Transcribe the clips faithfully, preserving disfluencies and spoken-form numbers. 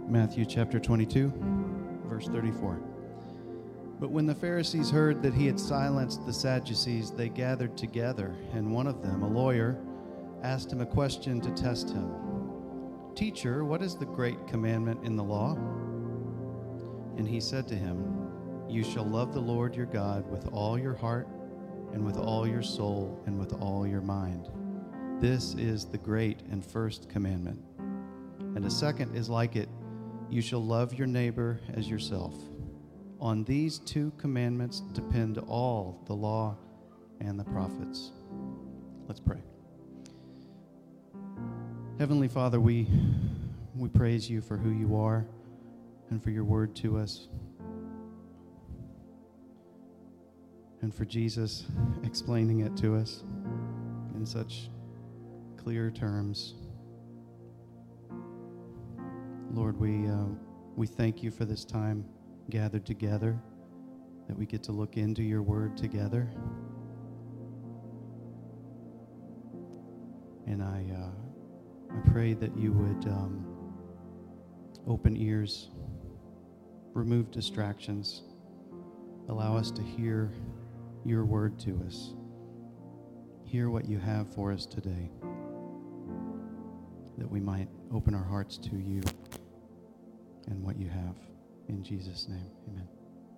Matthew chapter twenty-two, verse thirty-four. But when the Pharisees heard that he had silenced the Sadducees, they gathered together, and one of them, a lawyer, asked him a question to test him. Teacher, what is the great commandment in the law? And he said to him, You shall love the Lord your God with all your heart, and with all your soul, and with all your mind. This is the great and first commandment. And a second is like it, you shall love your neighbor as yourself. On these two commandments depend all the law and the prophets. Let's pray. Heavenly Father, we we praise you for who you are and for your word to us. And for Jesus explaining it to us in such clear terms. Lord, we uh, we thank you for this time gathered together, that we get to look into your word together. And I uh, I pray that you would um, open ears, remove distractions, allow us to hear your word to us, hear what you have for us today, that we might open our hearts to you and what you have. In Jesus' name, amen.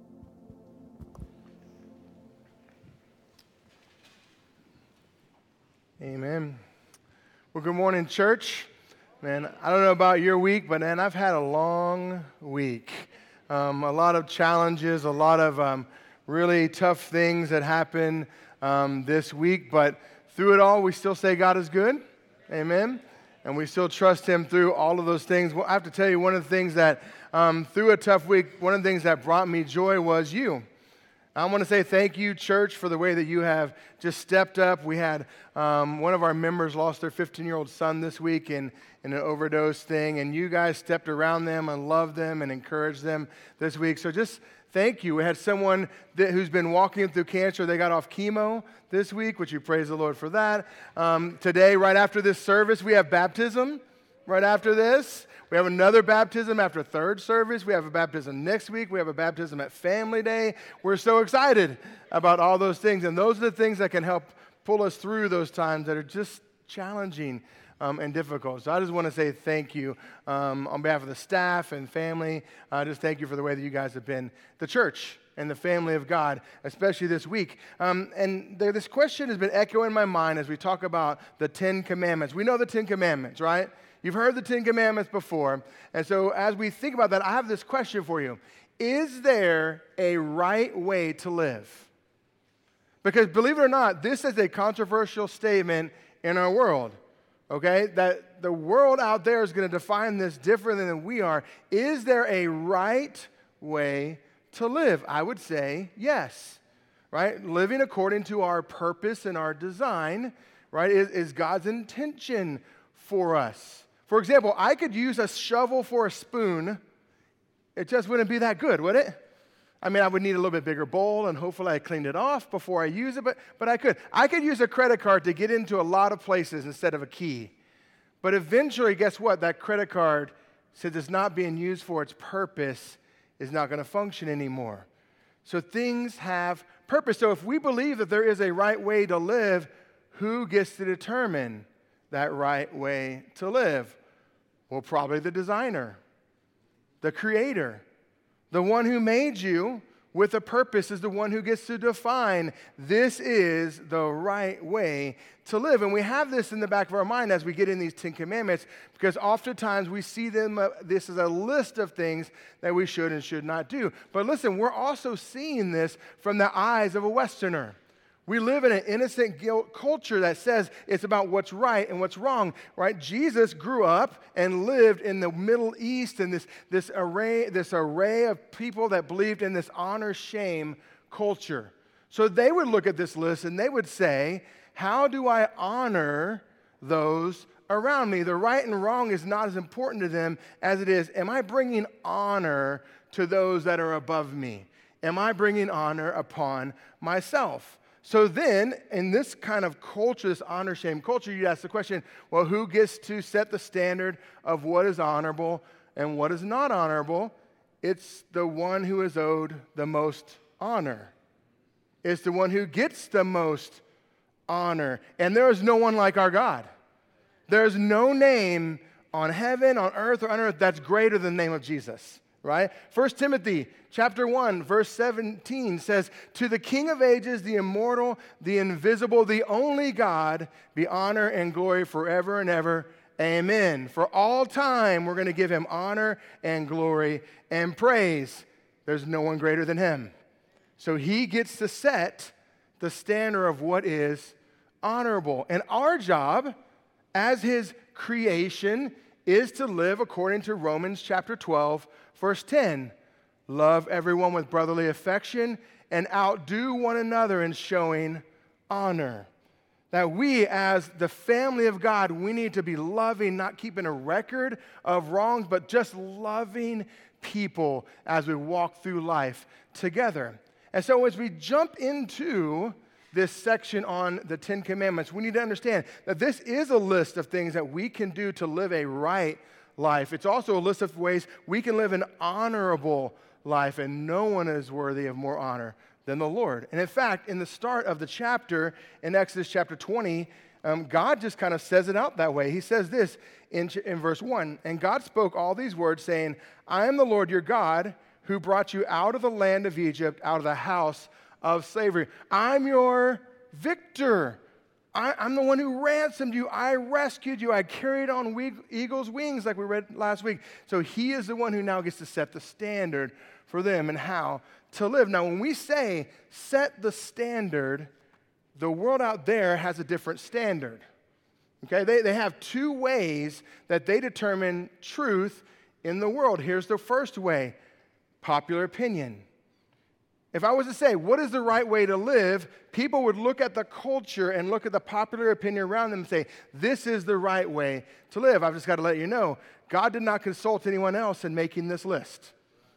Amen. Well, good morning, church. Man, I don't know about your week, but man, I've had a long week. Um, a lot of challenges, a lot of um, really tough things that happened um, this week, but through it all, we still say God is good. Amen. And we still trust him through all of those things. Well, I have to tell you, one of the things that, um, through a tough week, one of the things that brought me joy was you. I want to say thank you, church, for the way that you have just stepped up. We had um, one of our members lost their fifteen-year-old son this week in, in an overdose thing, and you guys stepped around them and loved them and encouraged them this week. So just thank you. We had someone that, who's been walking through cancer. They got off chemo this week, which you praise the Lord for that. Um, today, right after this service, we have baptism. Right after this, we have another baptism after third service. We have a baptism next week. We have a baptism at Family Day. We're so excited about all those things. And those are the things that can help pull us through those times that are just challenging um, and difficult. So I just want to say thank you um, on behalf of the staff and family. Uh, just thank you for the way that you guys have been the church and the family of God, especially this week. Um, and there, this question has been echoing in my mind as we talk about the Ten Commandments. We know the Ten Commandments, right? You've heard the Ten Commandments before. And so as we think about that, I have this question for you. Is there a right way to live? Because believe it or not, this is a controversial statement in our world, okay? That the world out there is going to define this differently than we are. Is there a right way to live? I would say yes, right? Living according to our purpose and our design, right, is, is God's intention for us. For example, I could use a shovel for a spoon. It just wouldn't be that good, would it? I mean, I would need a little bit bigger bowl, and hopefully I cleaned it off before I use it, but, but I could. I could use a credit card to get into a lot of places instead of a key. But eventually, guess what? That credit card, since it's not being used for its purpose, is not going to function anymore. So things have purpose. So if we believe that there is a right way to live, who gets to determine that right way to live? Well, probably the designer, the creator, the one who made you with a purpose is the one who gets to define this is the right way to live. And we have this in the back of our mind as we get in these Ten Commandments, because oftentimes we see them, uh, this is a list of things that we should and should not do. But listen, we're also seeing this from the eyes of a Westerner. We live in an innocent guilt culture that says it's about what's right and what's wrong, right? Jesus grew up and lived in the Middle East in this, this array, this array of people that believed in this honor-shame culture. So they would look at this list and they would say, how do I honor those around me? The right and wrong is not as important to them as it is, am I bringing honor to those that are above me? Am I bringing honor upon myself? So then, in this kind of culture, this honor-shame culture, you ask the question, well, who gets to set the standard of what is honorable And what is not honorable? It's the one who is owed the most honor. It's the one who gets the most honor. And there is no one like our God. There's no name on heaven, on earth, or on earth that's greater than the name of Jesus, right? First Timothy chapter one, verse seventeen says, "To the King of ages, the immortal, the invisible, the only God, be honor and glory forever and ever. Amen." For all time, we're going to give him honor and glory and praise. There's no one greater than him. So he gets to set the standard of what is honorable. And our job as his creation is to live according to Romans chapter twelve, verse ten. Love everyone with brotherly affection and outdo one another in showing honor. That we, as the family of God, we need to be loving, not keeping a record of wrongs, but just loving people as we walk through life together. And so as we jump into this section on the Ten Commandments, we need to understand that this is a list of things that we can do to live a right life. It's also a list of ways we can live an honorable life, and no one is worthy of more honor than the Lord. And in fact, in the start of the chapter, in Exodus chapter twenty, um, God just kind of says it out that way. He says this in, in verse one, "And God spoke all these words, saying, I am the Lord your God, who brought you out of the land of Egypt, out of the house of slavery. I'm your victor. I, I'm the one who ransomed you. I rescued you. I carried on we, eagle's wings," like we read last week. So he is the one who now gets to set the standard for them and how to live. Now, when we say set the standard, the world out there has a different standard. Okay, they, they have two ways that they determine truth in the world. Here's the first way: popular opinion. If I was to say, what is the right way to live, people would look at the culture and look at the popular opinion around them and say, this is the right way to live. I've just got to let you know, God did not consult anyone else in making this list.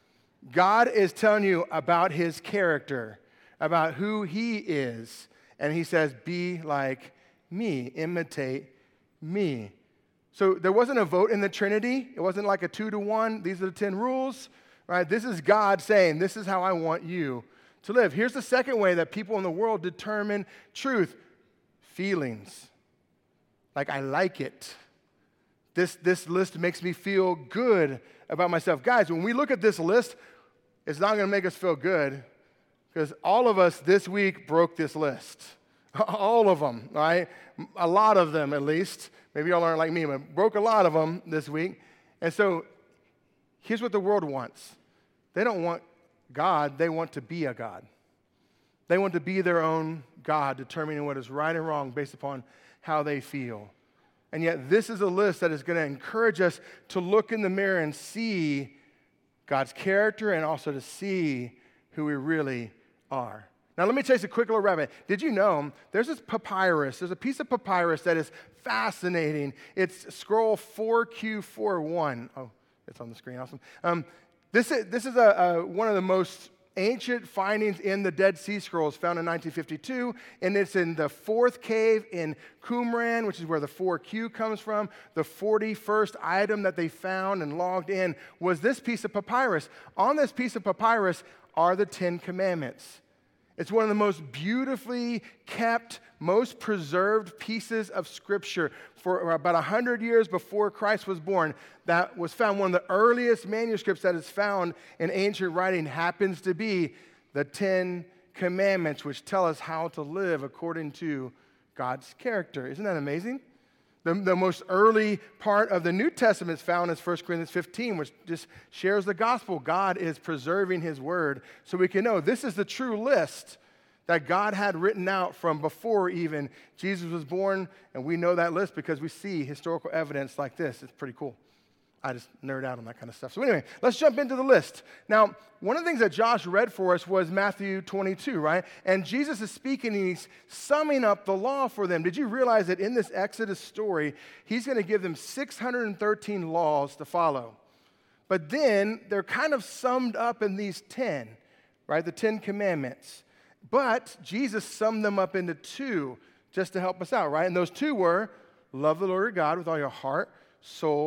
God is telling you about his character, about who he is. And he says, be like me, imitate me. So there wasn't a vote in the Trinity. It wasn't like a two to one. These are the ten rules. Right? This is God saying, this is how I want you to live. Here's the second way that people in the world determine truth: feelings. Like, I like it. This, this list makes me feel good about myself. Guys, when we look at this list, it's not going to make us feel good, because all of us this week broke this list. All of them, right? A lot of them, at least. Maybe y'all aren't like me, but broke a lot of them this week. And so here's what the world wants. They don't want God. They want to be a God. They want to be their own God, determining what is right and wrong based upon how they feel. And yet this is a list that is going to encourage us to look in the mirror and see God's character and also to see who we really are. Now, let me chase a quick little rabbit. Did you know there's this papyrus? There's a piece of papyrus that is fascinating. It's scroll four Q forty-one. Oh, it's on the screen. Awesome. Um, this is, this is a, a, one of the most ancient findings in the Dead Sea Scrolls, found in nineteen fifty-two, and it's in the fourth cave in Qumran, which is where the four Q comes from. The forty-first item that they found and logged in was this piece of papyrus. On this piece of papyrus are the Ten Commandments. It's one of the most beautifully kept, most preserved pieces of Scripture for about one hundred years before Christ was born. That was found. One of the earliest manuscripts that is found in ancient writing happens to be the Ten Commandments, which tell us how to live according to God's character. Isn't that amazing? The, the most early part of the New Testament is found in First Corinthians fifteen, which just shares the gospel. God is preserving his word so we can know this is the true list that God had written out from before even Jesus was born. And we know that list because we see historical evidence like this. It's pretty cool. I just nerd out on that kind of stuff. So anyway, let's jump into the list. Now, one of the things that Josh read for us was Matthew twenty-two, right? And Jesus is speaking and he's summing up the law for them. Did you realize that in this Exodus story, he's going to give them six hundred thirteen laws to follow? But then they're kind of summed up in these ten, right? The Ten Commandments. But Jesus summed them up into two just to help us out, right? And those two were, love the Lord your God with all your heart, soul,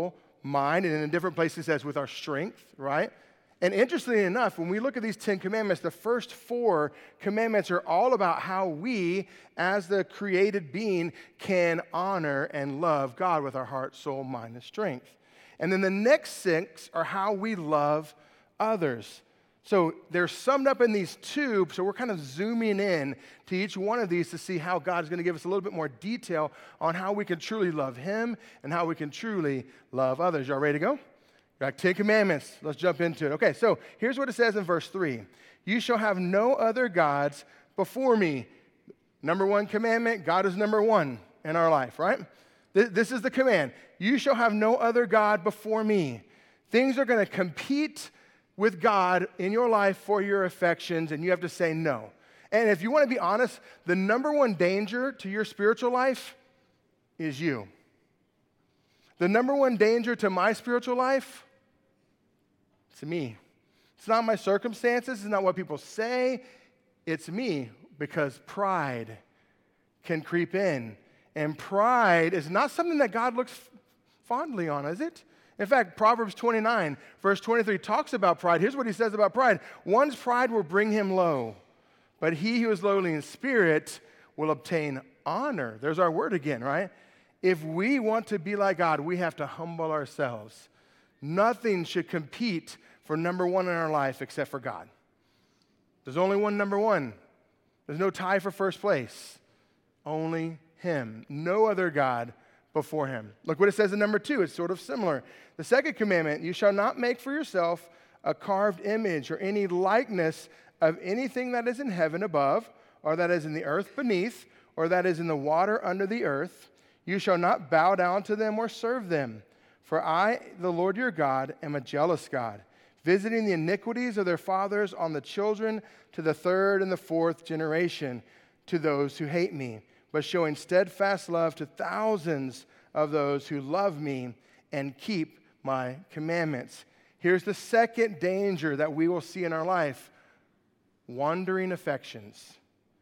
mind, and in different places it says with our strength, right? And interestingly enough, when we look at these Ten Commandments, the first four commandments are all about how we, as the created being, can honor and love God with our heart, soul, mind, and strength. And then the next six are how we love others. So they're summed up in these two, so we're kind of zooming in to each one of these to see how God's going to give us a little bit more detail on how we can truly love Him and how we can truly love others. Y'all ready to go? Got Ten Commandments. Let's jump into it. Okay, so here's what it says in verse three. You shall have no other gods before me. Number one commandment, God is number one in our life, right? This is the command. You shall have no other God before me. Things are going to compete with God in your life for your affections, and you have to say no. And if you want to be honest, the number one danger to your spiritual life is you. The number one danger to my spiritual life, it's me. It's not my circumstances. It's not what people say. It's me, because pride can creep in. And pride is not something that God looks fondly on, is it? In fact, Proverbs twenty-nine, verse twenty-three talks about pride. Here's what he says about pride. One's pride will bring him low, but he who is lowly in spirit will obtain honor. There's our word again, right? If we want to be like God, we have to humble ourselves. Nothing should compete for number one in our life except for God. There's only one number one. There's no tie for first place. Only Him. No other God before Him. Look what it says in number two. It's sort of similar. The second commandment, you shall not make for yourself a carved image or any likeness of anything that is in heaven above, or that is in the earth beneath, or that is in the water under the earth. You shall not bow down to them or serve them. For I, the Lord your God, am a jealous God, visiting the iniquities of their fathers on the children to the third and the fourth generation, to those who hate me, but showing steadfast love to thousands of those who love me and keep my commandments. Here's the second danger that we will see in our life: wandering affections.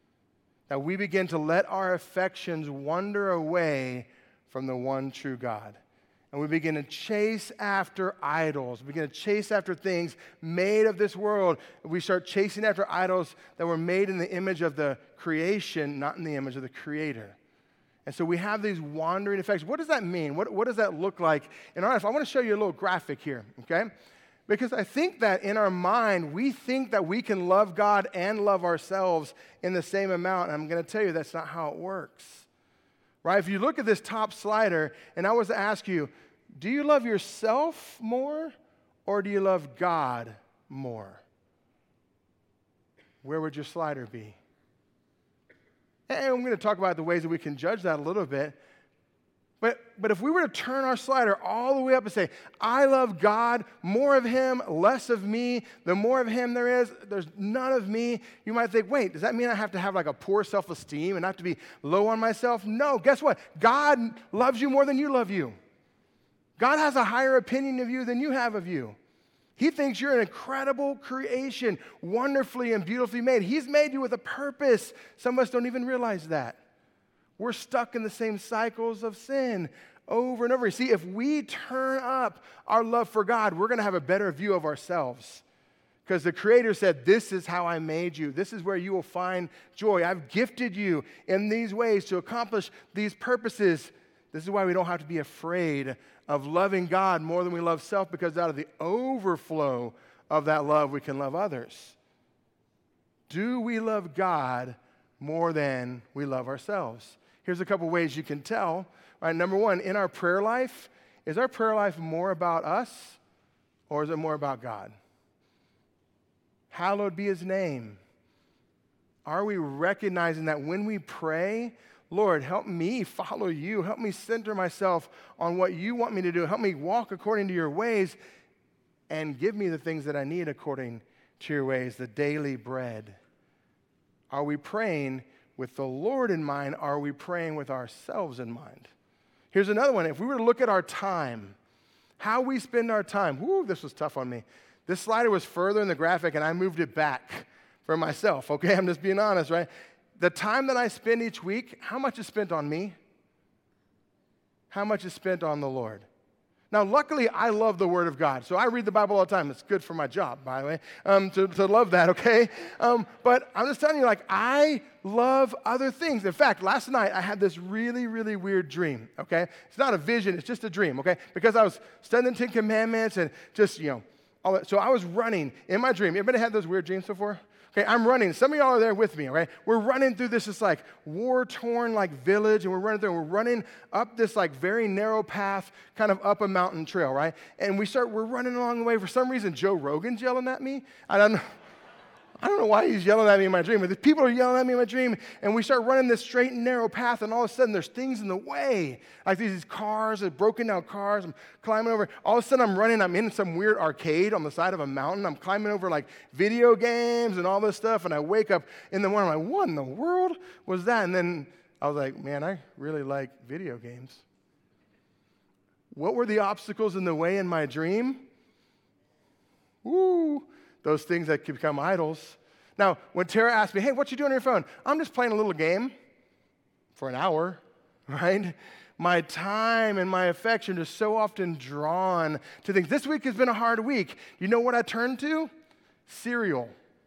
That we begin to let our affections wander away from the one true God. And we begin to chase after idols. We begin to chase after things made of this world. We start chasing after idols that were made in the image of the creation, not in the image of the Creator. And so we have these wandering affections. What does that mean? What, what does that look like in our life? I want to show you a little graphic here, okay? Because I think that in our mind, we think that we can love God and love ourselves in the same amount. And I'm going to tell you that's not how it works. Right? If you look at this top slider, and I was to ask you, do you love yourself more or do you love God more? Where would your slider be? And I'm going to talk about the ways that we can judge that a little bit. But, but if we were to turn our slider all the way up and say, I love God, more of Him, less of me, the more of Him there is, there's none of me, you might think, wait, does that mean I have to have like a poor self-esteem and have to be low on myself? No, guess what? God loves you more than you love you. God has a higher opinion of you than you have of you. He thinks you're an incredible creation, wonderfully and beautifully made. He's made you with a purpose. Some of us don't even realize that. We're stuck in the same cycles of sin over and over. You see, if we turn up our love for God, we're going to have a better view of ourselves. Because the Creator said, this is how I made you. This is where you will find joy. I've gifted you in these ways to accomplish these purposes. This is why we don't have to be afraid of loving God more than we love self, because out of the overflow of that love, we can love others. Do we love God more than we love ourselves? Here's a couple ways you can tell. All right, number one, in our prayer life, is our prayer life more about us or is it more about God? Hallowed be His name. Are we recognizing that when we pray, Lord, help me follow you. Help me center myself on what you want me to do. Help me walk according to your ways and give me the things that I need according to your ways, the daily bread. Are we praying with the Lord in mind? Are we praying with ourselves in mind? Here's another one. If we were to look at our time, how we spend our time. Whoo, this was tough on me. This slider was further in the graphic, and I moved it back for myself, okay? I'm just being honest, right? The time that I spend each week, how much is spent on me? How much is spent on the Lord? Now, luckily, I love the Word of God, so I read the Bible all the time. It's good for my job, by the way, um, to, to love that, okay? Um, but I'm just telling you, like, I love other things. In fact, last night, I had this really, really weird dream, okay? It's not a vision, it's just a dream, okay? Because I was studying the Ten Commandments and just, you know, all that. So I was running in my dream. Anybody had those weird dreams before? Okay, I'm running. Some of y'all are there with me, right? We're running through this, this like war-torn like village, and we're running through, and we're running up this like very narrow path, kind of up a mountain trail, right? And we start, we're running along the way. For some reason, Joe Rogan's yelling at me. I don't know. I don't know why he's yelling at me in my dream, but the people are yelling at me in my dream, and we start running this straight and narrow path, and all of a sudden there's things in the way, like these cars, broken down cars. I'm climbing over. All of a sudden I'm running. I'm in some weird arcade on the side of a mountain. I'm climbing over like video games and all this stuff, and I wake up in the morning. I'm like, what in the world was that? And then I was like, man, I really like video games. What were the obstacles in the way in my dream? Woo. Those things that could become idols. Now, when Tara asked me, hey, what you doing on your phone? I'm just playing a little game for an hour, right? My time and my affection is so often drawn to things. This week has been a hard week. You know what I turned to? Cereal.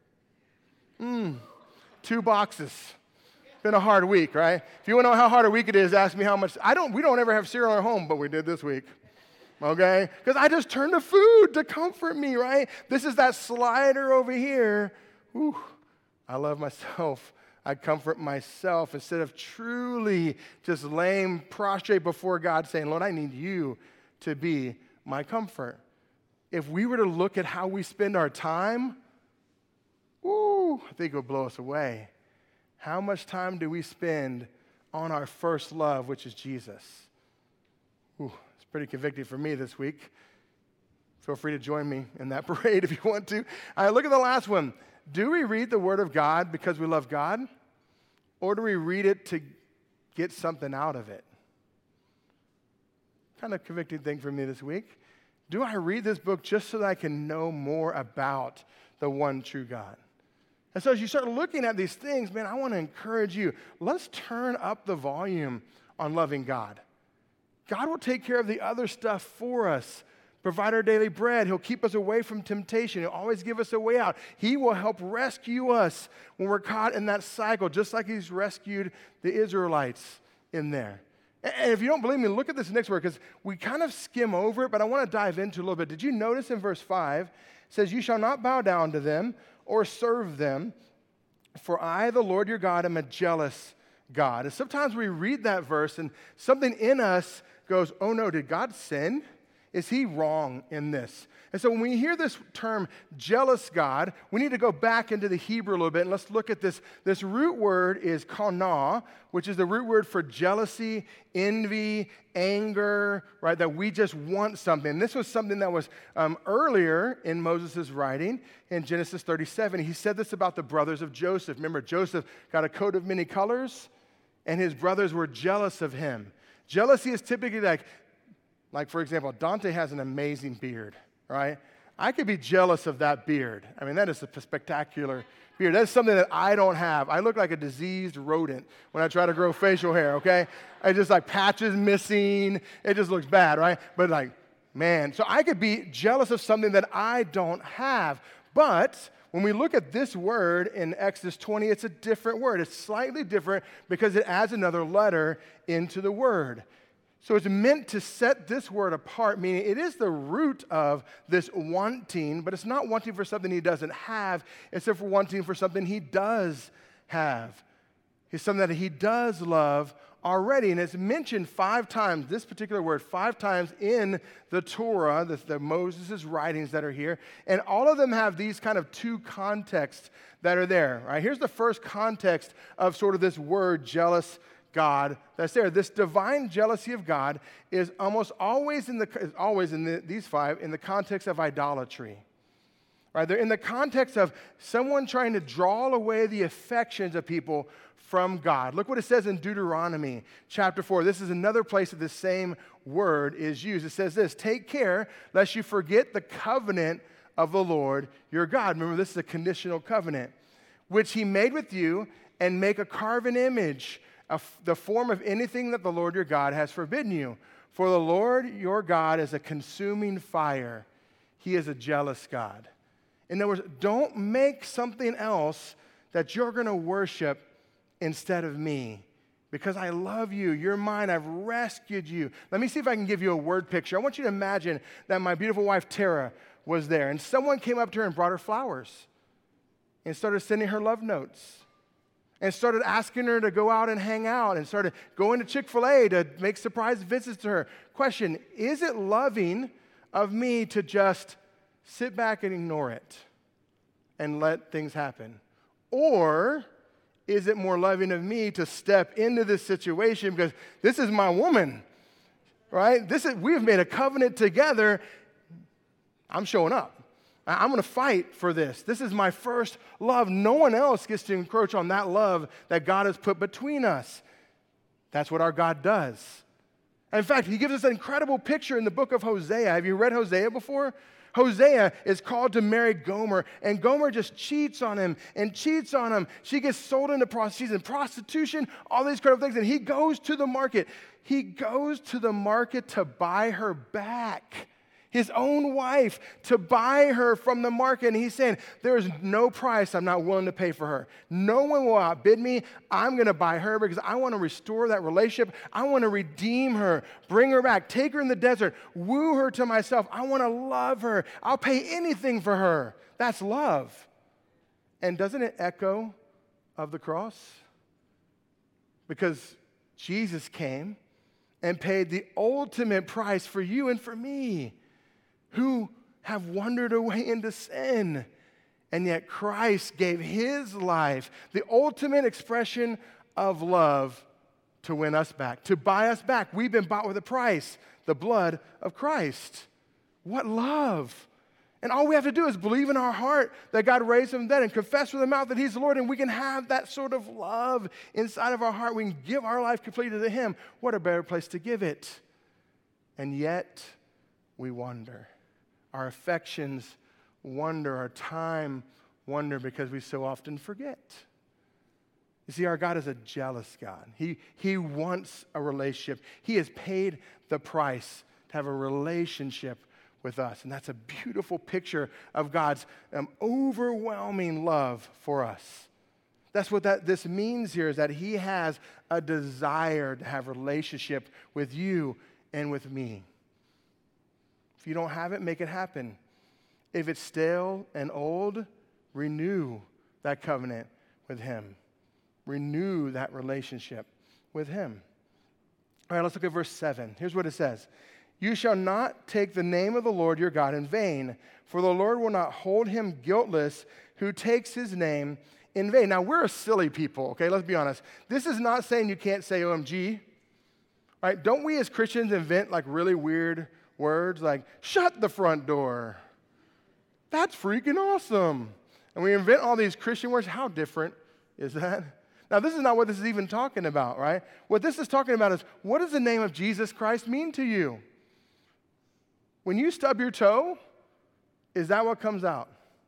Mmm, two boxes. Been a hard week, right? If you want to know how hard a week it is, ask me how much. I don't. We don't ever have cereal at home, but we did this week. Okay? Because I just turn to food to comfort me, right? This is that slider over here. Whew, I love myself. I comfort myself instead of truly just laying prostrate before God saying, Lord, I need you to be my comfort. If we were to look at how we spend our time, whoo, I think it would blow us away. How much time do we spend on our first love, which is Jesus? Ooh. Pretty convicting for me this week. Feel free to join me in that parade if you want to. All right, look at the last one. Do we read the Word of God because we love God? Or do we read it to get something out of it? Kind of convicting thing for me this week. Do I read this book just so that I can know more about the one true God? And so as you start looking at these things, man, I want to encourage you. Let's turn up the volume on loving God. God will take care of the other stuff for us, provide our daily bread. He'll keep us away from temptation. He'll always give us a way out. He will help rescue us when we're caught in that cycle, just like he's rescued the Israelites in there. And if you don't believe me, look at this next word, because we kind of skim over it, but I want to dive into it a little bit. Did you notice in verse five, it says, you shall not bow down to them or serve them, for I, the Lord your God, am a jealous God. And sometimes we read that verse and something in us goes, oh no, did God sin? Is he wrong in this? And so when we hear this term, jealous God, we need to go back into the Hebrew a little bit, and let's look at this. This root word is kana, which is the root word for jealousy, envy, anger, right? That we just want something. This was something that was um, earlier in Moses' writing in Genesis thirty-seven. He said this about the brothers of Joseph. Remember, Joseph got a coat of many colors, and his brothers were jealous of him. Jealousy is typically like, like for example, Dante has an amazing beard, right? I could be jealous of that beard. I mean, that is a spectacular beard. That's something that I don't have. I look like a diseased rodent when I try to grow facial hair, okay? I just like patches missing. It just looks bad, right? But like, man, so I could be jealous of something that I don't have. But when we look at this word in Exodus twenty, it's a different word. It's slightly different because it adds another letter into the word. So it's meant to set this word apart, meaning it is the root of this wanting, but it's not wanting for something he doesn't have. It's for wanting for something he does have. It's something that he does love already, and it's mentioned five times, this particular word, five times in the Torah, the, the Moses' writings that are here, and all of them have these kind of two contexts that are there, right? Here's the first context of sort of this word, jealous God, that's there. This divine jealousy of God is almost always in the, is always in the, these five, in the context of idolatry. Right? They're in the context of someone trying to draw away the affections of people from God. Look what it says in Deuteronomy chapter four. This is another place that the same word is used. It says this, take care lest you forget the covenant of the Lord your God. Remember, this is a conditional covenant, which he made with you, and make a carven image, of the form of anything that the Lord your God has forbidden you. For the Lord your God is a consuming fire. He is a jealous God. In other words, don't make something else that you're going to worship instead of me. Because I love you. You're mine. I've rescued you. Let me see if I can give you a word picture. I want you to imagine that my beautiful wife, Tara, was there. And someone came up to her and brought her flowers. And started sending her love notes. And started asking her to go out and hang out. And started going to Chick-fil-A to make surprise visits to her. Question, is it loving of me to just sit back and ignore it and let things happen? Or is it more loving of me to step into this situation because this is my woman, right? This is, we've made a covenant together. I'm showing up. I'm going to fight for this. This is my first love. No one else gets to encroach on that love that God has put between us. That's what our God does. And in fact, he gives us an incredible picture in the book of Hosea. Have you read Hosea before? Hosea is called to marry Gomer, and Gomer just cheats on him and cheats on him. She gets sold into prostitution, she's in prostitution, all these kind of things, and he goes to the market. He goes to the market to buy her back, his own wife, to buy her from the market. And he's saying, there is no price I'm not willing to pay for her. No one will outbid me. I'm going to buy her because I want to restore that relationship. I want to redeem her, bring her back, take her in the desert, woo her to myself. I want to love her. I'll pay anything for her. That's love. And doesn't it echo of the cross? Because Jesus came and paid the ultimate price for you and for me, who have wandered away into sin. And yet Christ gave his life, the ultimate expression of love, to win us back, to buy us back. We've been bought with a price, the blood of Christ. What love. And all we have to do is believe in our heart that God raised him from the dead and confess with the mouth that he's the Lord, and we can have that sort of love inside of our heart. We can give our life completely to him. What a better place to give it. And yet we wander. Our affections wander, our time wander because we so often forget. You see, our God is a jealous God. He, he wants a relationship. He has paid the price to have a relationship with us. And that's a beautiful picture of God's um, overwhelming love for us. That's what that, this means here, is that he has a desire to have a relationship with you and with me. If you don't have it, make it happen. If it's stale and old, renew that covenant with him. Renew that relationship with him. All right, let's look at verse seven. Here's what it says. You shall not take the name of the Lord your God in vain, for the Lord will not hold him guiltless who takes his name in vain. Now, we're a silly people, okay? Let's be honest. This is not saying you can't say O M G, right? Don't we as Christians invent like really weird words like, shut the front door? That's freaking awesome. And we invent all these Christian words. How different is that? Now, this is not what this is even talking about, right? What this is talking about is, what does the name of Jesus Christ mean to you? When you stub your toe, is that what comes out?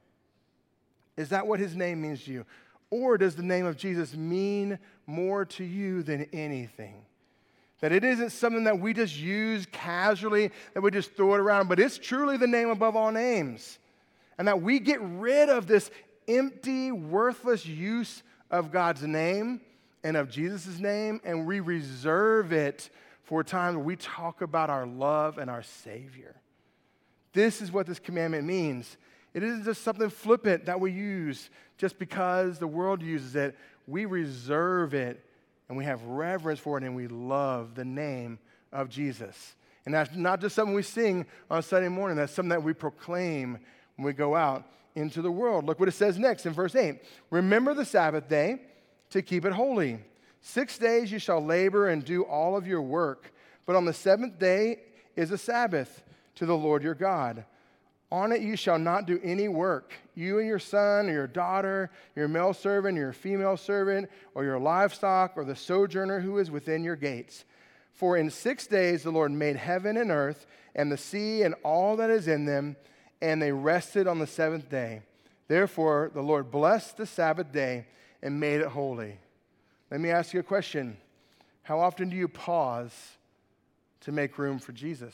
Is that what his name means to you? Or does the name of Jesus mean more to you than anything? That it isn't something that we just use casually, that we just throw it around, but it's truly the name above all names. And that we get rid of this empty, worthless use of God's name and of Jesus' name, and we reserve it for a time where we talk about our love and our Savior. This is what this commandment means. It isn't just something flippant that we use just because the world uses it. We reserve it, and we have reverence for it, and we love the name of Jesus. And that's not just something we sing on Sunday morning. That's something that we proclaim when we go out into the world. Look what it says next in verse eight. Remember the Sabbath day to keep it holy. Six days you shall labor and do all of your work, but on the seventh day is a Sabbath to the Lord your God. On it you shall not do any work, you and your son or your daughter, your male servant or your female servant, or your livestock, or the sojourner who is within your gates. For in six days the Lord made heaven and earth, and the sea and all that is in them, and they rested on the seventh day. Therefore the Lord blessed the Sabbath day and made it holy. Let me ask you a question. How often do you pause to make room for Jesus.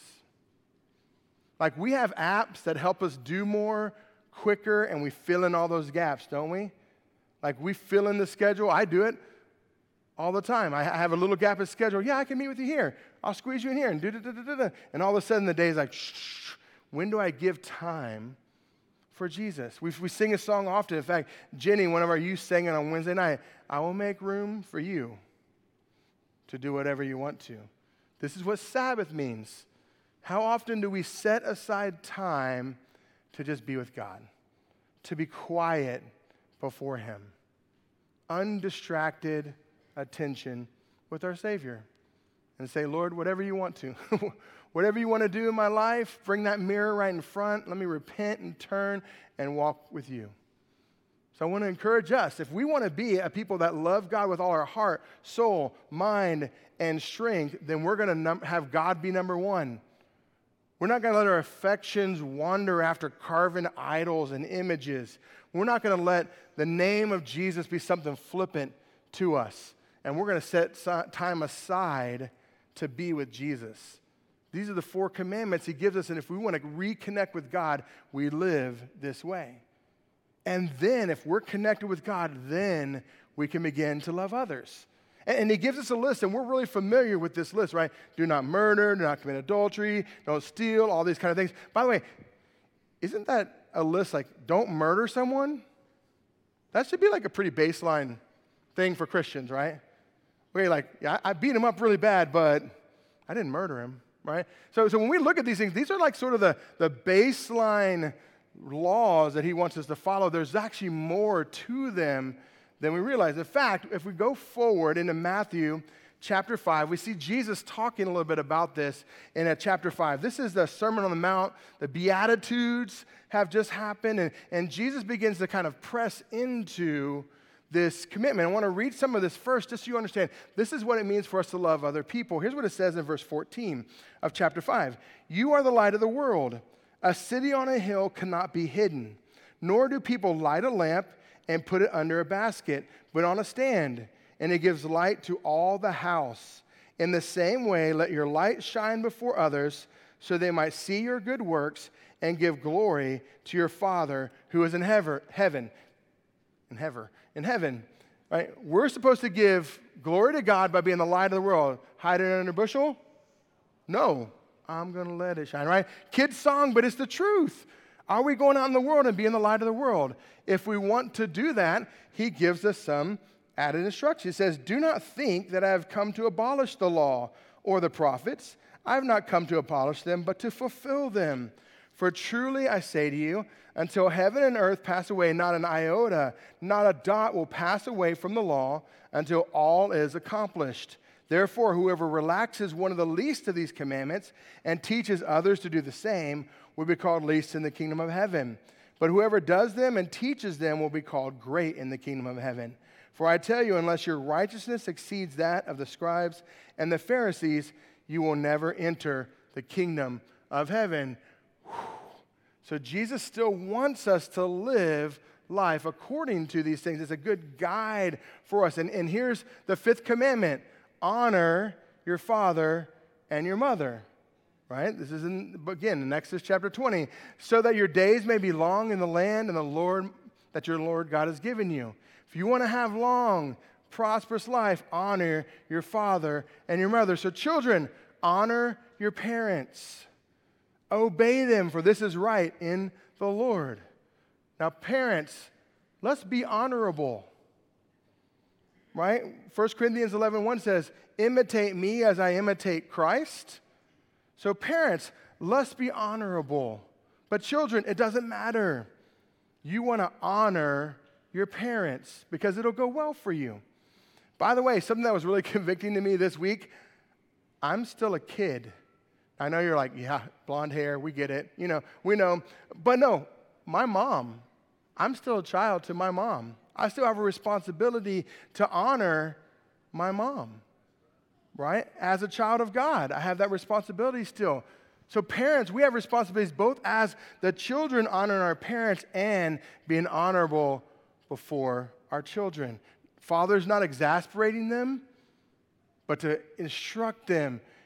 Like, we have apps that help us do more quicker, and we fill in all those gaps, don't we? Like, we fill in the schedule. I do it all the time. I have a little gap in schedule. Yeah, I can meet with you here. I'll squeeze you in here and do da da da da da. And all of a sudden, the day is like, shh, when do I give time for Jesus? We, we sing a song often. In fact, Jenny, one of our youth, sang it on Wednesday night. I will make room for you to do whatever you want to. This is what Sabbath means. How often do we set aside time to just be with God, to be quiet before Him, undistracted attention with our Savior, and say, Lord, whatever you want to, whatever you want to do in my life, bring that mirror right in front. Let me repent and turn and walk with you. So I want to encourage us, if we want to be a people that love God with all our heart, soul, mind, and strength, then we're going to num- have God be number one. We're not going to let our affections wander after carving idols and images. We're not going to let the name of Jesus be something flippant to us. And we're going to set time aside to be with Jesus. These are the four commandments He gives us, and if we want to reconnect with God, we live this way. And then, if we're connected with God, then we can begin to love others. And He gives us a list, and we're really familiar with this list, right? Do not murder, do not commit adultery, don't steal, all these kind of things. By the way, isn't that a list like, don't murder someone? That should be like a pretty baseline thing for Christians, right? Where you're like, yeah, I beat him up really bad, but I didn't murder him, right? So, so when we look at these things, these are like sort of the, the baseline laws that He wants us to follow. There's actually more to them than we realize. In fact, if we go forward into Matthew chapter five, we see Jesus talking a little bit about this in uh, chapter five. This is the Sermon on the Mount. The Beatitudes have just happened, and, and Jesus begins to kind of press into this commitment. I want to read some of this first just so you understand. This is what it means for us to love other people. Here's what it says in verse fourteen of chapter five. You are the light of the world. A city on a hill cannot be hidden, nor do people light a lamp and put it under a basket, but on a stand, and it gives light to all the house. In the same way, let your light shine before others, so they might see your good works and give glory to your Father who is in heaven. In heaven. In heaven. Right? We're supposed to give glory to God by being the light of the world. Hide it under a bushel? No. I'm going to let it shine, right? Kids' song, but it's the truth. Are we going out in the world and being the light of the world? If we want to do that, He gives us some added instruction. He says, do not think that I have come to abolish the law or the prophets. I have not come to abolish them, but to fulfill them. For truly I say to you, until heaven and earth pass away, not an iota, not a dot will pass away from the law until all is accomplished. Therefore, whoever relaxes one of the least of these commandments and teaches others to do the same will be called least in the kingdom of heaven. But whoever does them and teaches them will be called great in the kingdom of heaven. For I tell you, unless your righteousness exceeds that of the scribes and the Pharisees, you will never enter the kingdom of heaven. Whew. So Jesus still wants us to live life according to these things. It's a good guide for us. And, and here's the fifth commandment. Honor your father and your mother. Right? This is, in, again, in Exodus chapter twenty. So that your days may be long in the land and the Lord, that your Lord God has given you. If you want to have long, prosperous life, honor your father and your mother. So children, honor your parents. Obey them, for this is right in the Lord. Now, parents, let's be honorable. Right? First Corinthians eleven one says, imitate me as I imitate Christ. So parents, let's be honorable. But children, it doesn't matter. You want to honor your parents because it'll go well for you. By the way, something that was really convicting to me this week, I'm still a kid. I know you're like, yeah, blonde hair, we get it. You know, we know. But no, my mom, I'm still a child to my mom. I still have a responsibility to honor my mom, right? As a child of God, I have that responsibility still. So parents, we have responsibilities both as the children honoring our parents and being honorable before our children. Fathers not exasperating them, but to instruct them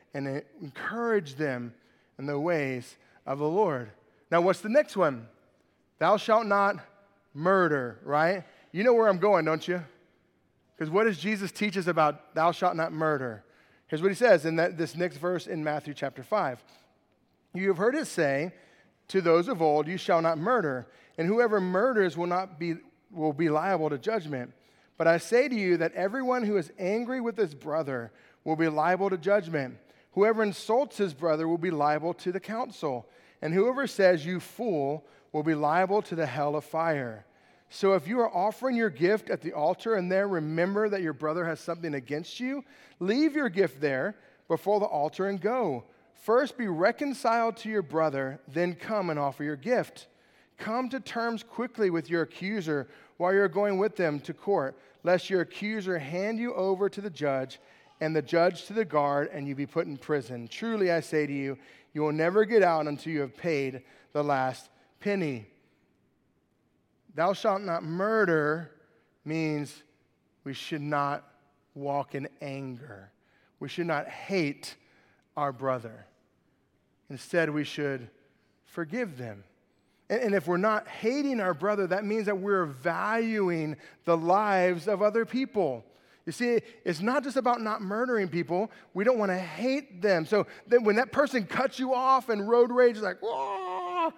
and encourage them in the ways of the Lord. Now, what's the next one? Thou shalt not murder, right? You know where I'm going, don't you? Because what does Jesus teach us about thou shalt not murder? Here's what he says in that, this next verse in Matthew chapter five. You have heard it say to those of old, you shall not murder, and whoever murders will not be will be liable to judgment. But I say to you that everyone who is angry with his brother will be liable to judgment. Whoever insults his brother will be liable to the council, and whoever says you fool will be liable to the hell of fire. So if you are offering your gift at the altar and there remember that your brother has something against you, leave your gift there before the altar and go. First be reconciled to your brother, then come and offer your gift. Come to terms quickly with your accuser while you're going with them to court, lest your accuser hand you over to the judge and the judge to the guard and you be put in prison. Truly I say to you, you will never get out until you have paid the last penny. Thou shalt not murder means we should not walk in anger. We should not hate our brother. Instead, we should forgive them. And, and if we're not hating our brother, that means that we're valuing the lives of other people. You see, it's not just about not murdering people. We don't want to hate them. So then when that person cuts you off and road rage is like, whoa,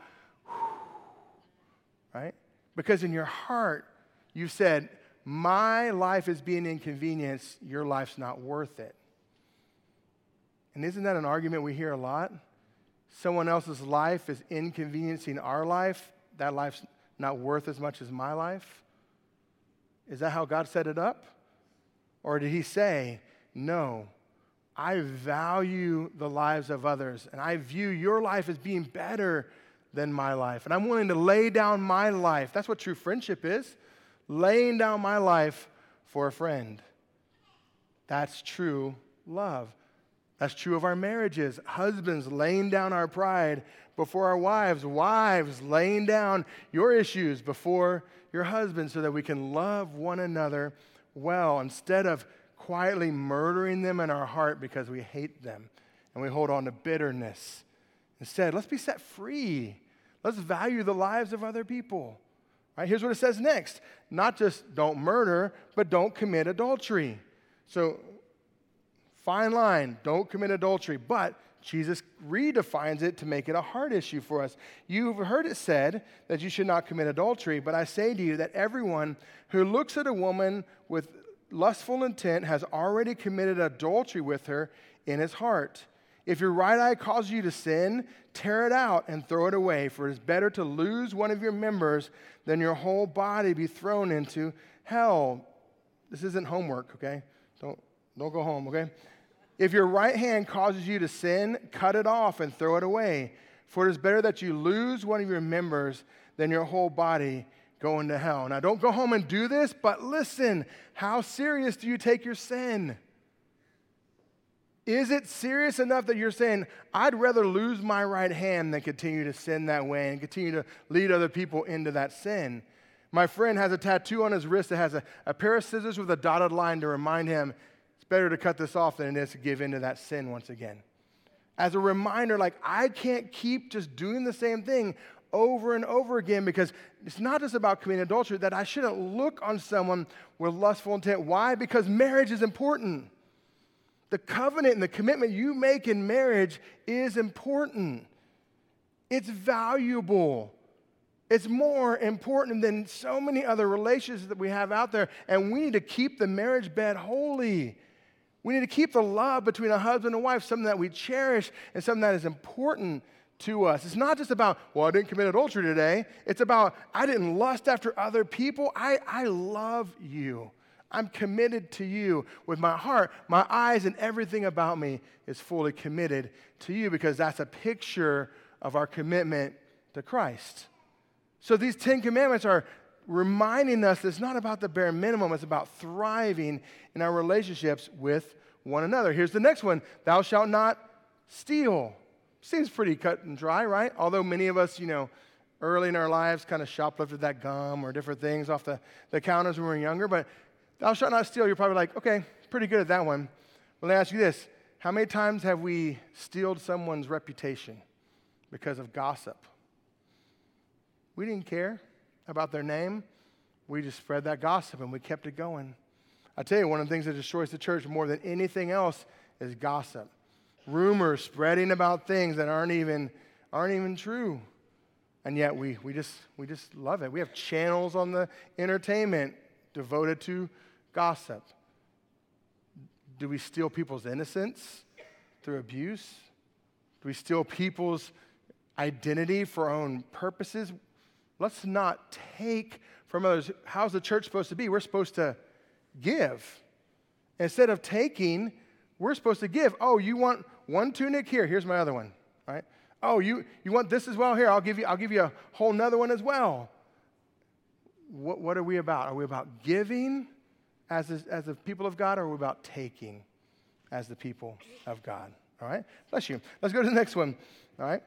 right? Because in your heart, you've said, my life is being inconvenienced, your life's not worth it. And isn't that an argument we hear a lot? Someone else's life is inconveniencing our life. That life's not worth as much as my life. Is that how God set it up? Or did he say, no, I value the lives of others, and I view your life as being better than my life. And I'm willing to lay down my life. That's what true friendship is. Laying down my life for a friend. That's true love. That's true of our marriages. Husbands laying down our pride before our wives. Wives laying down your issues before your husband so that we can love one another well instead of quietly murdering them in our heart because we hate them and we hold on to bitterness. Instead, let's be set free. Let's value the lives of other people. All right, here's what it says next. Not just don't murder, but don't commit adultery. So, fine line, don't commit adultery. But Jesus redefines it to make it a hard issue for us. You've heard it said that you should not commit adultery, but I say to you that everyone who looks at a woman with lustful intent has already committed adultery with her in his heart. If your right eye causes you to sin, tear it out and throw it away, for it is better to lose one of your members than your whole body be thrown into hell. This isn't homework, okay? Don't, don't go home, okay? If your right hand causes you to sin, cut it off and throw it away, for it is better that you lose one of your members than your whole body go into hell. Now, don't go home and do this, but listen, how serious do you take your sin? Is it serious enough that you're saying, I'd rather lose my right hand than continue to sin that way and continue to lead other people into that sin? My friend has a tattoo on his wrist that has a, a pair of scissors with a dotted line to remind him it's better to cut this off than it is to give into that sin once again. As a reminder, like, I can't keep just doing the same thing over and over again because it's not just about committing adultery, that I shouldn't look on someone with lustful intent. Why? Because marriage is important. The covenant and the commitment you make in marriage is important. It's valuable. It's more important than so many other relationships that we have out there, and we need to keep the marriage bed holy. We need to keep the love between a husband and wife something that we cherish and something that is important to us. It's not just about, well, I didn't commit adultery today. It's about, I didn't lust after other people. I, I love you. I'm committed to you with my heart. My eyes and everything about me is fully committed to you because that's a picture of our commitment to Christ. So these Ten Commandments are reminding us that it's not about the bare minimum. It's about thriving in our relationships with one another. Here's the next one. Thou shalt not steal. Seems pretty cut and dry, right? Although many of us, you know, early in our lives kind of shoplifted that gum or different things off the, the counters when we were younger. But thou shalt not steal. You're probably like, okay, pretty good at that one. Well, let me ask you this. How many times have we stealed someone's reputation because of gossip? We didn't care about their name. We just spread that gossip and we kept it going. I tell you, one of the things that destroys the church more than anything else is gossip. Rumors spreading about things that aren't even aren't even true. And yet we we just we just love it. We have channels on the entertainment devoted to gossip. Do we steal people's innocence through abuse? Do we steal people's identity for our own purposes? Let's not take from others. How's the church supposed to be? We're supposed to give. Instead of taking, we're supposed to give. Oh, you want one tunic? Here, here's my other one, right? Oh, you, you want this as well? Here, I'll give you, I'll give you a whole nother one as well. What, what are we about? Are we about giving as a, as the people of God, or are we about taking as the people of God? All right? Bless you. Let's go to the next one. All right?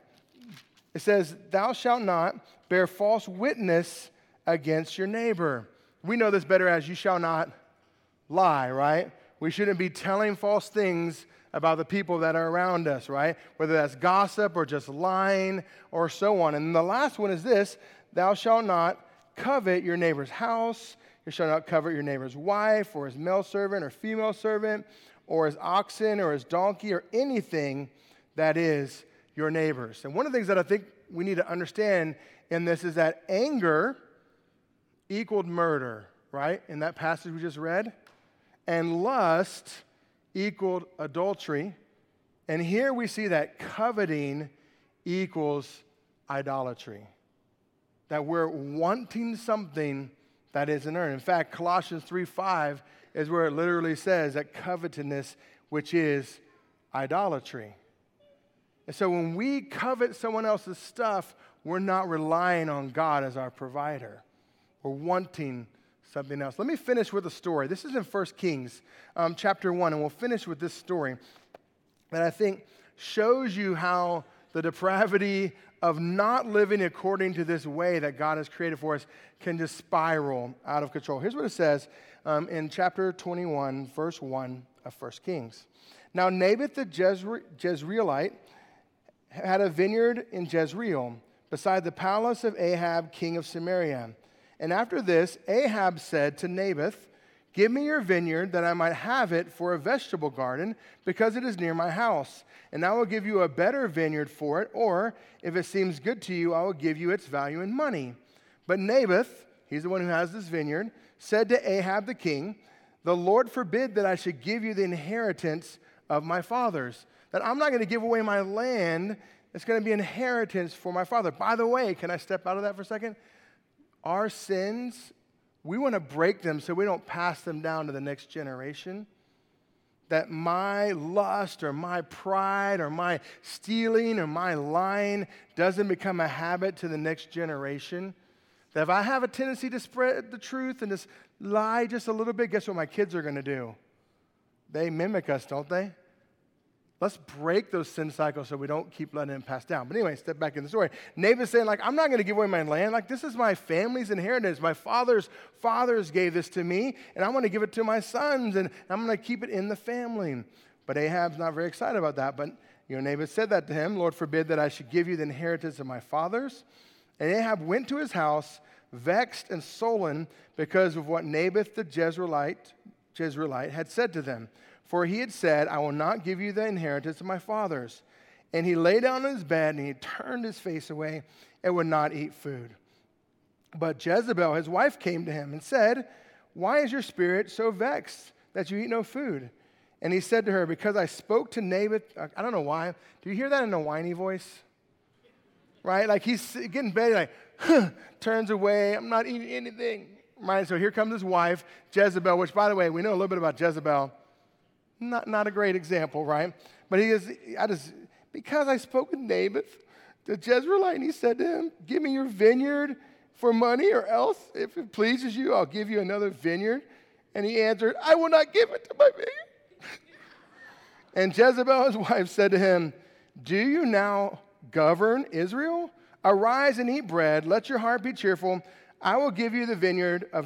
It says, thou shalt not bear false witness against your neighbor. We know this better as you shall not lie, right? We shouldn't be telling false things about the people that are around us, right? Whether that's gossip or just lying or so on. And the last one is this, thou shalt not covet your neighbor's house. You shall not covet your neighbor's wife or his male servant or female servant or his oxen or his donkey or anything that is your neighbor's. And one of the things that I think we need to understand in this is that anger equaled murder, right? In that passage we just read. And lust equaled adultery. And here we see that coveting equals idolatry. That we're wanting something that isn't earned. In fact, Colossians three five is where it literally says that covetousness, which is idolatry. And so when we covet someone else's stuff, we're not relying on God as our provider. We're wanting something else. Let me finish with a story. This is in First Kings um, chapter one, and we'll finish with this story that I think shows you how the depravity of not living according to this way that God has created for us can just spiral out of control. Here's what it says um, in chapter twenty-one, verse one of First Kings. Now Naboth the Jezre- Jezreelite had a vineyard in Jezreel beside the palace of Ahab, king of Samaria. And after this, Ahab said to Naboth, give me your vineyard that I might have it for a vegetable garden, because it is near my house. And I will give you a better vineyard for it, or if it seems good to you, I will give you its value in money. But Naboth, he's the one who has this vineyard, said to Ahab the king, the Lord forbid that I should give you the inheritance of my fathers. That I'm not going to give away my land. It's going to be inheritance for my father. By the way, can I step out of that for a second? Our sins, we want to break them so we don't pass them down to the next generation. That my lust or my pride or my stealing or my lying doesn't become a habit to the next generation. That if I have a tendency to spread the truth and just lie just a little bit, guess what my kids are going to do? They mimic us, don't they? Let's break those sin cycles so we don't keep letting them pass down. But anyway, step back in the story. Naboth's saying, like, I'm not going to give away my land. Like, this is my family's inheritance. My father's fathers gave this to me, and I'm going to give it to my sons, and I'm going to keep it in the family. But Ahab's not very excited about that. But, you know, Naboth said that to him, Lord forbid that I should give you the inheritance of my fathers. And Ahab went to his house, vexed and sullen because of what Naboth the Jezreelite, Jezreelite had said to them. For he had said, I will not give you the inheritance of my fathers. And he lay down on his bed, and he turned his face away and would not eat food. But Jezebel, his wife, came to him and said, why is your spirit so vexed that you eat no food? And he said to her, because I spoke to Naboth. I don't know why. Do you hear that in a whiny voice? Right? Like he's getting better, like, huh, turns away. I'm not eating anything. Right? So here comes his wife, Jezebel, which, by the way, we know a little bit about Jezebel. Not, not a great example, right? But he is, I just, because I spoke with Naboth, the Jezreelite, and he said to him, give me your vineyard for money, or else, if it pleases you, I'll give you another vineyard. And he answered, I will not give it to my vineyard. And Jezebel, his wife, said to him, do you now govern Israel? Arise and eat bread. Let your heart be cheerful. I will give you the vineyard of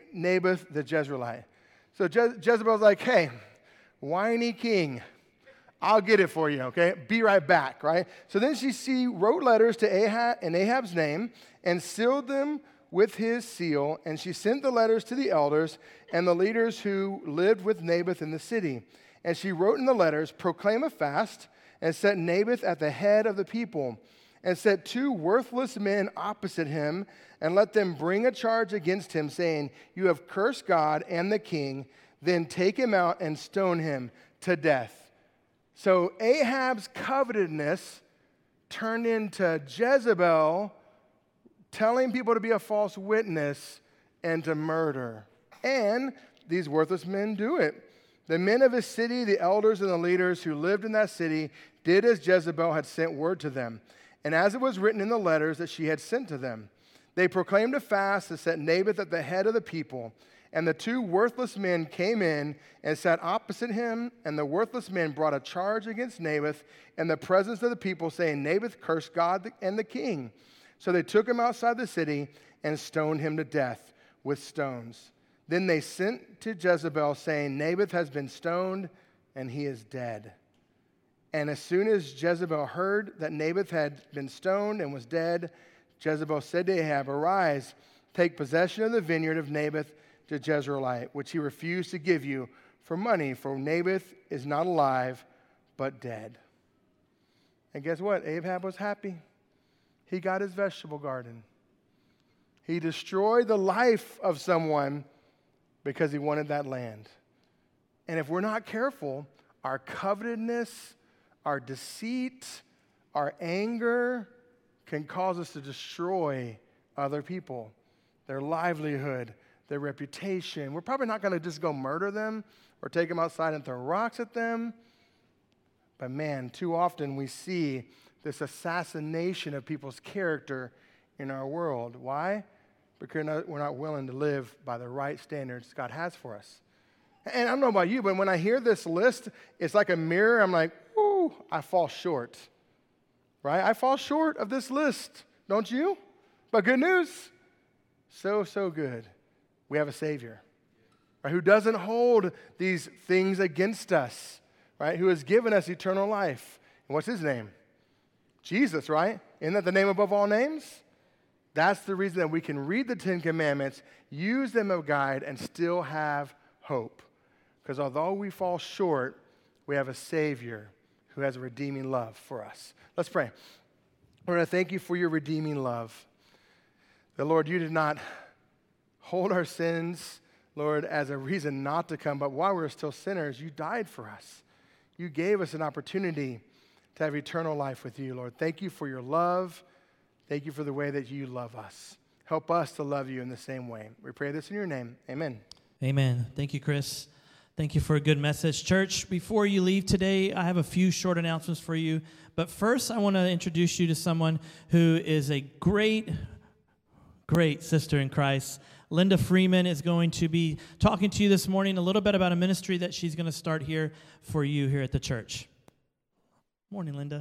Naboth the Jezreelite. So Je- Jezebel's like, hey, whiny king, I'll get it for you, okay? Be right back, right? So then she, she wrote letters to Ahab in Ahab's name and sealed them with his seal, and she sent the letters to the elders and the leaders who lived with Naboth in the city. And she wrote in the letters, proclaim a fast, and set Naboth at the head of the people, and set two worthless men opposite him, and let them bring a charge against him, saying, you have cursed God and the king, then take him out and stone him to death. So Ahab's covetousness turned into Jezebel telling people to be a false witness and to murder. And these worthless men do it. The men of his city, the elders and the leaders who lived in that city, did as Jezebel had sent word to them, and as it was written in the letters that she had sent to them. They proclaimed a fast and set Naboth at the head of the people. And the two worthless men came in and sat opposite him, and the worthless men brought a charge against Naboth in the presence of the people, saying, Naboth cursed God and the king. So they took him outside the city and stoned him to death with stones. Then they sent to Jezebel, saying, Naboth has been stoned, and he is dead. And as soon as Jezebel heard that Naboth had been stoned and was dead, Jezebel said to Ahab, arise, take possession of the vineyard of Naboth the Jezreelite, which he refused to give you for money, for Naboth is not alive, but dead. And guess what? Ahab was happy. He got his vegetable garden. He destroyed the life of someone because he wanted that land. And if we're not careful, our covetousness, our deceit, our anger can cause us to destroy other people, their livelihood, their reputation. We're probably not going to just go murder them or take them outside and throw rocks at them. But man, too often we see this assassination of people's character in our world. Why? Because we're not willing to live by the right standards God has for us. And I don't know about you, but when I hear this list, it's like a mirror. I'm like, ooh, I fall short. Right? I fall short of this list, don't you? But good news, so, so good. We have a Savior, right, who doesn't hold these things against us, right, who has given us eternal life. And what's his name? Jesus, right? Isn't that the name above all names? That's the reason that we can read the Ten Commandments, use them as a guide, and still have hope. Because although we fall short, we have a Savior who has a redeeming love for us. Let's pray. Lord, I thank you for your redeeming love. That, Lord, you did not hold our sins, Lord, as a reason not to come, but while we were still sinners, you died for us. You gave us an opportunity to have eternal life with you, Lord. Thank you for your love. Thank you for the way that you love us. Help us to love you in the same way. We pray this in your name. Amen. Amen. Thank you, Chris. Thank you for a good message. Church, before you leave today, I have a few short announcements for you. But first, I want to introduce you to someone who is a great, great sister in Christ. Linda Freeman is going to be talking to you this morning a little bit about a ministry that she's going to start here for you here at the church. Morning, Linda.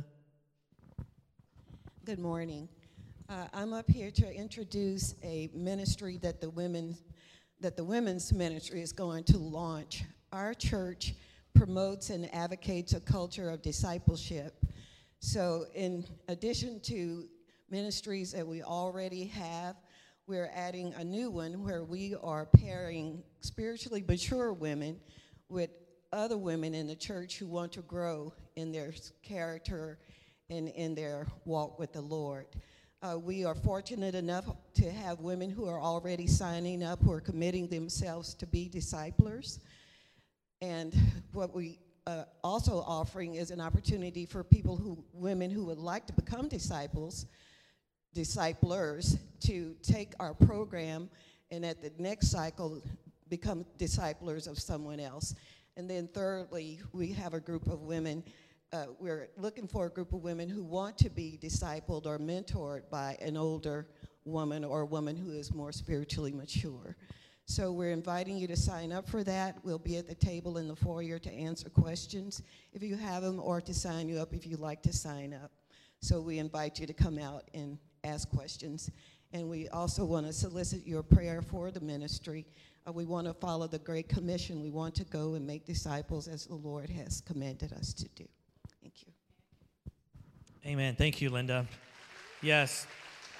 Good morning. Uh, I'm up here to introduce a ministry that the women, that the women's ministry is going to launch. Our church promotes and advocates a culture of discipleship. So in addition to ministries that we already have, we're adding a new one where we are pairing spiritually mature women with other women in the church who want to grow in their character and in their walk with the Lord. Uh, we are fortunate enough to have women who are already signing up, who are committing themselves to be disciplers. And what we uh, also offering is an opportunity for people who, women who would like to become disciples, disciplers, to take our program and at the next cycle become disciplers of someone else. And then thirdly, we have a group of women, uh, we're looking for a group of women who want to be discipled or mentored by an older woman or a woman who is more spiritually mature. So we're inviting you to sign up for that. We'll be at the table in the foyer to answer questions if you have them, or to sign you up if you'd like to sign up. So we invite you to come out and ask questions. And we also want to solicit your prayer for the ministry. Uh, we want to follow the Great Commission. We want to go and make disciples as the Lord has commanded us to do. Thank you. Amen. Thank you, Linda. Yes.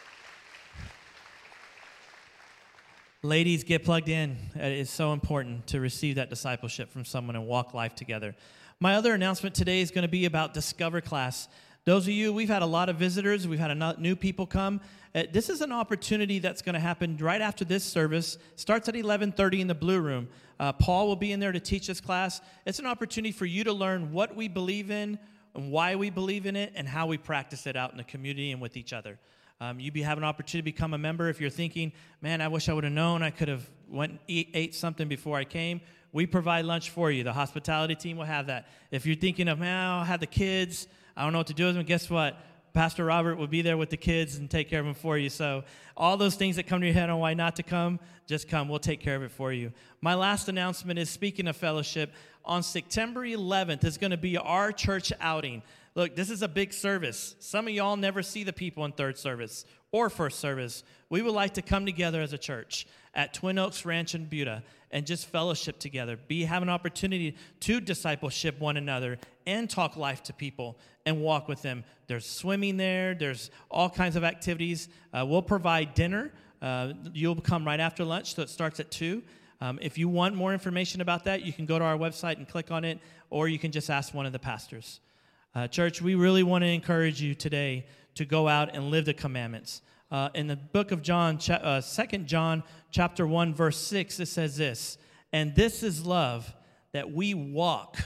Ladies, get plugged in. It is so important to receive that discipleship from someone and walk life together. My other announcement today is going to be about Discover Class. Those of you, we've had a lot of visitors. We've had a lot new people come. Uh, this is an opportunity that's going to happen right after this service. Starts at eleven thirty in the Blue Room. Uh, Paul will be in there to teach this class. It's an opportunity for you to learn what we believe in and why we believe in it and how we practice it out in the community and with each other. Um, you be have an opportunity to become a member. If you're thinking, man, I wish I would have known, I could have went and eat, ate something before I came. We provide lunch for you. The hospitality team will have that. If you're thinking of, man, I'll have the kids, I don't know what to do with them, guess what? Pastor Robert will be there with the kids and take care of them for you. So all those things that come to your head on why not to come, just come. We'll take care of it for you. My last announcement is, speaking of fellowship, on September eleventh is going to be our church outing. Look, this is a big service. Some of y'all never see the people in third service or first service. We would like to come together as a church at Twin Oaks Ranch in Buda and just fellowship together. Be have an opportunity to discipleship one another and talk life to people and walk with them. There's swimming there. There's all kinds of activities. Uh, we'll provide dinner. Uh, you'll come right after lunch, so it starts at two. Um, if you want more information about that, you can go to our website and click on it, or you can just ask one of the pastors. Uh, church, we really want to encourage you today to go out and live the commandments. Uh, in the book of John, cha- uh, Second John chapter one, verse six, it says this, and this is love, that we walk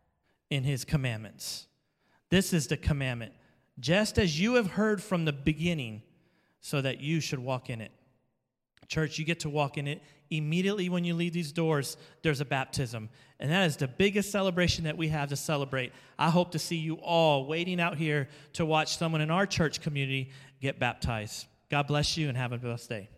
in his commandments. This is the commandment, just as you have heard from the beginning, so that you should walk in it. Church, you get to walk in it. Immediately when you leave these doors, there's a baptism. And that is the biggest celebration that we have to celebrate. I hope to see you all waiting out here to watch someone in our church community get baptized. God bless you and have a blessed day.